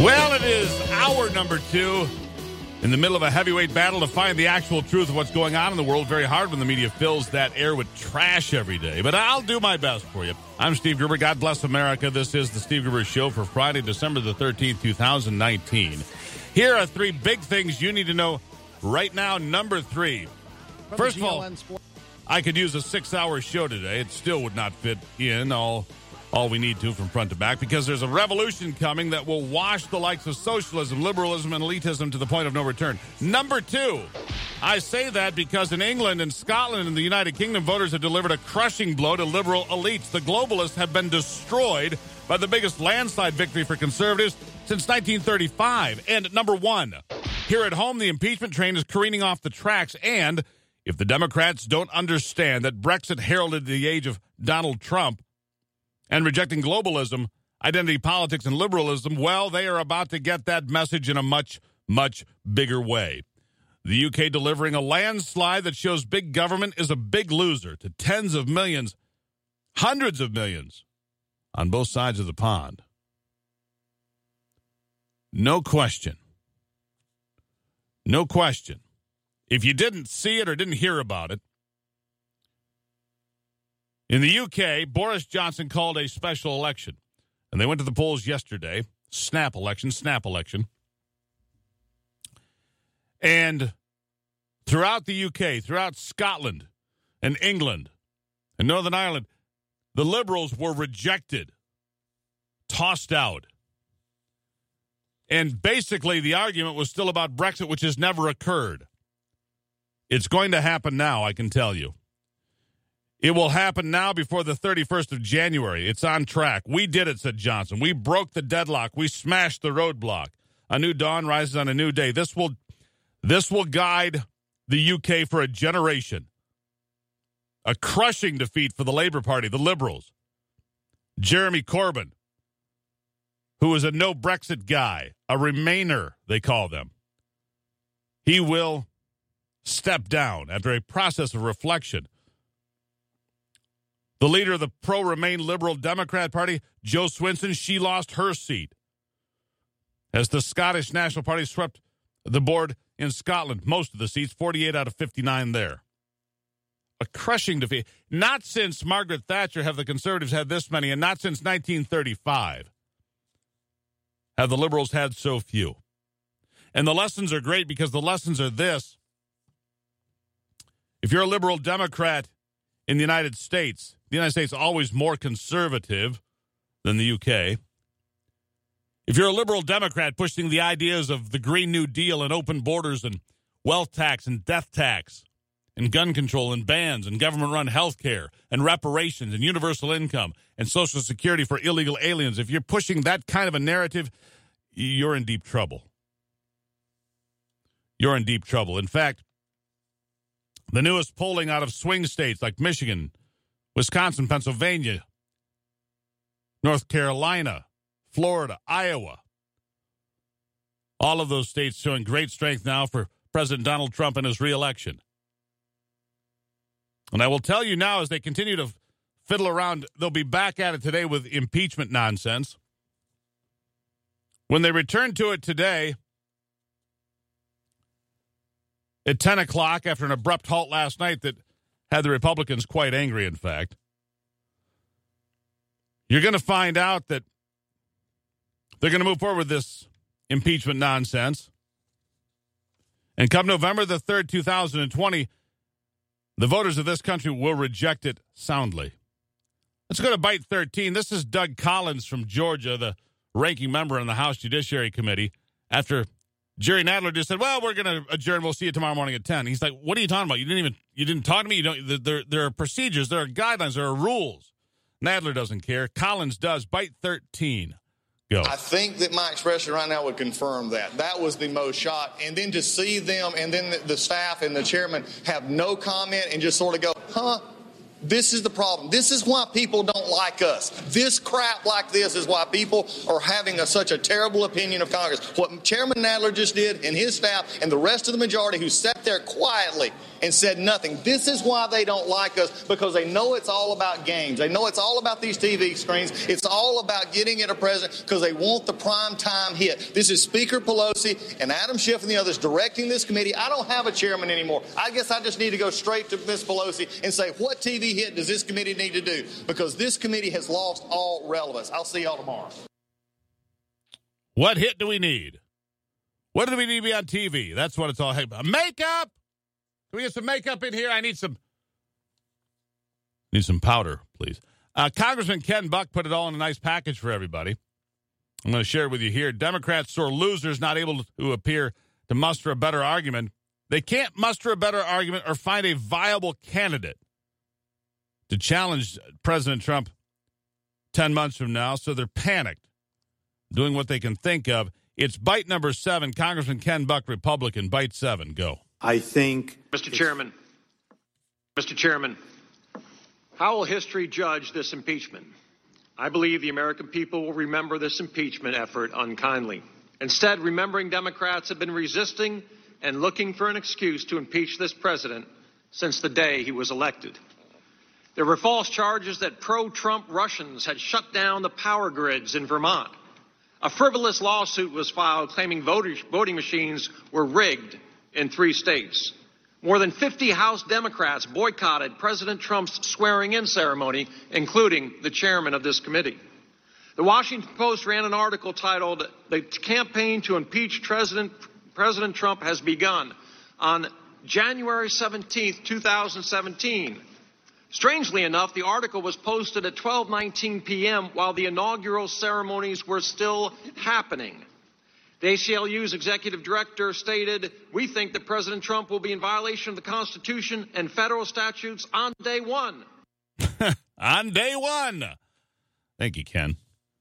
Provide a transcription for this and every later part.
Well, it is hour number 2 in the middle of a heavyweight battle to find the actual truth of what's going on in the world. Very hard when the media fills that air with trash every day, but I'll do my best for you. I'm Steve Gruber. God bless America. This is the Steve Gruber Show for Friday, December the 13th, 2019. Here are 3 big things you need to know right now. Number 3. First of all, I could use a 6-hour show today. It still would not fit in all we need to from front to back, because there's a revolution coming that will wash the likes of socialism, liberalism, and elitism to the point of no return. Number 2, I say that because in England and Scotland and the United Kingdom, voters have delivered a crushing blow to liberal elites. The globalists have been destroyed by the biggest landslide victory for conservatives since 1935. And number 1, here at home, the impeachment train is careening off the tracks, and if the Democrats don't understand that Brexit heralded the age of Donald Trump and rejecting globalism, identity politics, and liberalism, well, they are about to get that message in a much, much bigger way. The UK delivering a landslide that shows big government is a big loser to tens of millions, hundreds of millions on both sides of the pond. No question. No question. If you didn't see it or didn't hear about it, in the UK, Boris Johnson called a special election, and they went to the polls yesterday. Snap election. And throughout the UK, throughout Scotland and England and Northern Ireland, the Liberals were rejected, tossed out. And basically, the argument was still about Brexit, which has never occurred. It's going to happen now, I can tell you. It will happen now before the 31st of January. It's on track. We did it, said Johnson. We broke the deadlock. We smashed the roadblock. A new dawn rises on a new day. This will guide the UK for a generation. A crushing defeat for the Labour Party, the Liberals. Jeremy Corbyn, who is a no-Brexit guy, a Remainer, they call them. He will step down after a process of reflection. The leader of the pro-Remain Liberal Democrat Party, Jo Swinson, she lost her seat as the Scottish National Party swept the board in Scotland. Most of the seats, 48 out of 59 there. A crushing defeat. Not since Margaret Thatcher have the Conservatives had this many, and not since 1935 have the Liberals had so few. And the lessons are great, because the lessons are this. If you're a liberal Democrat in the United States is always more conservative than the UK. If you're a liberal Democrat pushing the ideas of the Green New Deal and open borders and wealth tax and death tax and gun control and bans and government-run health care and reparations and universal income and Social Security for illegal aliens, if you're pushing that kind of a narrative, you're in deep trouble. You're in deep trouble. In fact, the newest polling out of swing states like Michigan, Wisconsin, Pennsylvania, North Carolina, Florida, Iowa, all of those states showing great strength now for President Donald Trump and his reelection. And I will tell you now, as they continue to fiddle around, they'll be back at it today with impeachment nonsense. When they return to it today at 10 o'clock after an abrupt halt last night that had the Republicans quite angry, in fact, you're going to find out that they're going to move forward with this impeachment nonsense. And come November the 3rd, 2020, the voters of this country will reject it soundly. Let's go to Bite 13. This is Doug Collins from Georgia, the ranking member on the House Judiciary Committee, after Jerry Nadler just said, well, we're going to adjourn. We'll see you tomorrow morning at 10. He's like, what are you talking about? You didn't talk to me. There are procedures. There are guidelines. There are rules. Nadler doesn't care. Collins does. Bite 13. Go. I think that my expression right now would confirm that. That was the most shock. And then to see them and then the staff and the chairman have no comment and just sort of go, huh? This is the problem. This is why people don't like us. This crap like this is why people are having such a terrible opinion of Congress. What Chairman Nadler just did and his staff and the rest of the majority who sat there quietly and said nothing. This is why they don't like us, because they know it's all about games. They know it's all about these TV screens. It's all about getting at a president because they want the prime time hit. This is Speaker Pelosi and Adam Schiff and the others directing this committee. I don't have a chairman anymore. I guess I just need to go straight to Ms. Pelosi and say, what TV hit does this committee need to do? Because this committee has lost all relevance. I'll see y'all tomorrow. What hit do we need? What do we need to be on TV? That's what it's all about. Makeup! Can we get some makeup in here? I need some powder, please. Congressman Ken Buck put it all in a nice package for everybody. I'm going to share it with you here. Democrats sore losers not able to appear to muster a better argument. They can't muster a better argument or find a viable candidate to challenge President Trump 10 months from now, so they're panicked, doing what they can think of. It's bite number 7. Congressman Ken Buck, Republican, bite 7. Go. I think... Mr. Chairman, how will history judge this impeachment? I believe the American people will remember this impeachment effort unkindly. Instead, remembering Democrats have been resisting and looking for an excuse to impeach this president since the day he was elected. There were false charges that pro-Trump Russians had shut down the power grids in Vermont. A frivolous lawsuit was filed claiming voting machines were rigged in 3 states. More than 50 House Democrats boycotted President Trump's swearing-in ceremony, including the chairman of this committee. The Washington Post ran an article titled, "The Campaign to Impeach President Trump Has Begun," on January 17, 2017. Strangely enough, the article was posted at 12:19 p.m. while the inaugural ceremonies were still happening. The ACLU's executive director stated, "We think that President Trump will be in violation of the Constitution and federal statutes on day one." On day one. Thank you, Ken.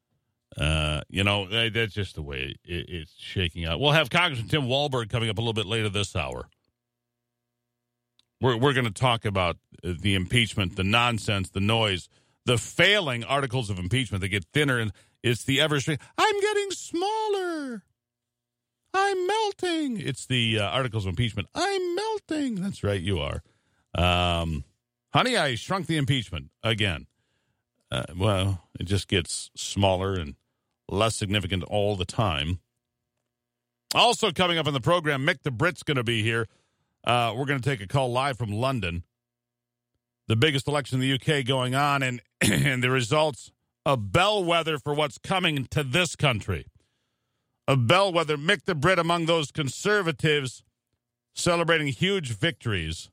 That's just the way it's shaking out. We'll have Congressman Tim Walberg coming up a little bit later this hour. We're going to talk about the impeachment, the nonsense, the noise, the failing articles of impeachment that get thinner, and it's the I'm getting smaller. I'm melting. It's the articles of impeachment. I'm melting. That's right, you are. Honey, I shrunk the impeachment again. It just gets smaller and less significant all the time. Also coming up in the program, Mick the Brit's going to be here. We're going to take a call live from London. The biggest election in the UK going on, and the results, a bellwether for what's coming to this country. A bellwether, Mick the Brit among those conservatives celebrating huge victories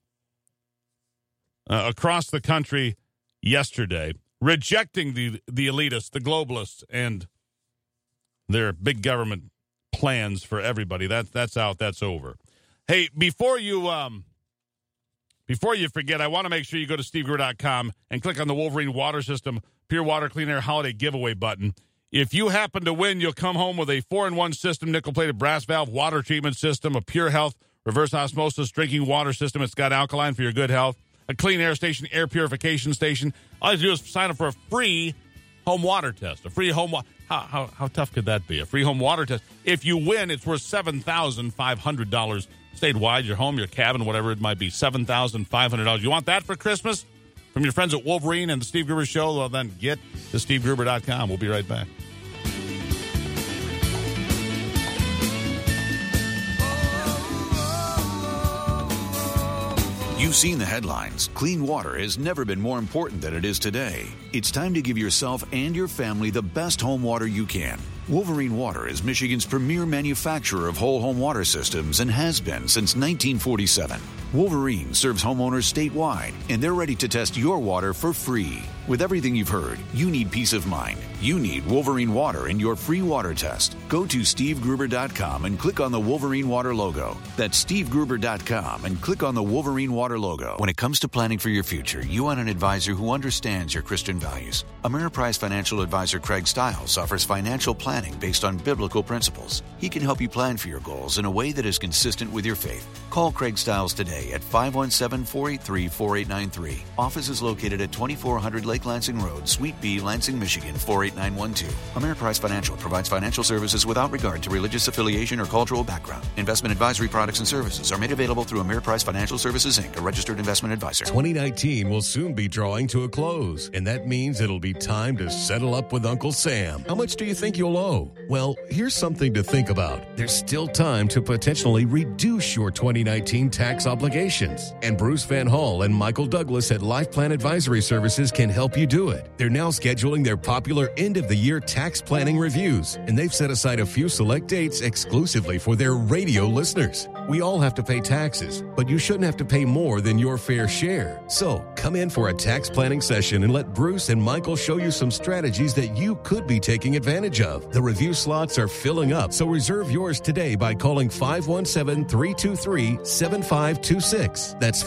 across the country yesterday, rejecting the elitists, the globalists, and their big government plans for everybody. That's out. That's over. Hey, before you forget, I want to make sure you go to SteveGruber.com and click on the Wolverine Water System Pure Water Clean Air Holiday Giveaway button. If you happen to win, you'll come home with a 4-in-1 system, nickel-plated brass valve water treatment system, a Pure Health reverse osmosis drinking water system. It's got alkaline for your good health, a clean air station, air purification station. All you do is sign up for a free home water test. A free home how tough could that be? A free home water test. If you win, it's worth $7,500 statewide, your home, your cabin, whatever it might be. $7,500. You want that for Christmas? From your friends at Wolverine and the Steve Gruber Show? Well, then get to SteveGruber.com. We'll be right back. You've seen the headlines. Clean water has never been more important than it is today. It's time to give yourself and your family the best home water you can. Wolverine Water is Michigan's premier manufacturer of whole home water systems and has been since 1947. Wolverine serves homeowners statewide, and they're ready to test your water for free. With everything you've heard, you need peace of mind. You need Wolverine Water in your free water test. Go to SteveGruber.com and click on the Wolverine Water logo. That's SteveGruber.com and click on the Wolverine Water logo. When it comes to planning for your future, you want an advisor who understands your Christian values. Ameriprise financial advisor Craig Stiles offers financial planning based on biblical principles. He can help you plan for your goals in a way that is consistent with your faith. Call Craig Stiles today at 517-483-4893. Office is located at 2400 Lake Lansing Road, Suite B, Lansing, Michigan, 48912. Ameriprise Financial provides financial services without regard to religious affiliation or cultural background. Investment advisory products and services are made available through Ameriprise Financial Services, Inc., a registered investment advisor. 2019 will soon be drawing to a close, and that means it'll be time to settle up with Uncle Sam. How much do you think you'll owe? Well, here's something to think about. There's still time to potentially reduce your 2019 tax obligations. And Bruce Van Hall and Michael Douglas at Life Plan Advisory Services can help you do it. They're now scheduling their popular end-of-the-year tax planning reviews, and they've set aside a few select dates exclusively for their radio listeners. We all have to pay taxes, but you shouldn't have to pay more than your fair share. So come in for a tax planning session and let Bruce and Michael show you some strategies that you could be taking advantage of. The review slots are filling up, so reserve yours today by calling 517-323-7526. That's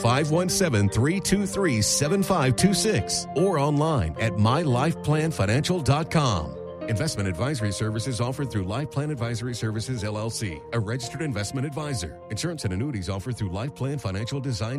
517-323-7526 or online at mylifeplanfinancial.com. Investment advisory services offered through Life Plan Advisory Services, LLC, a registered investment advisor. Insurance and annuities offered through Life Plan Financial Design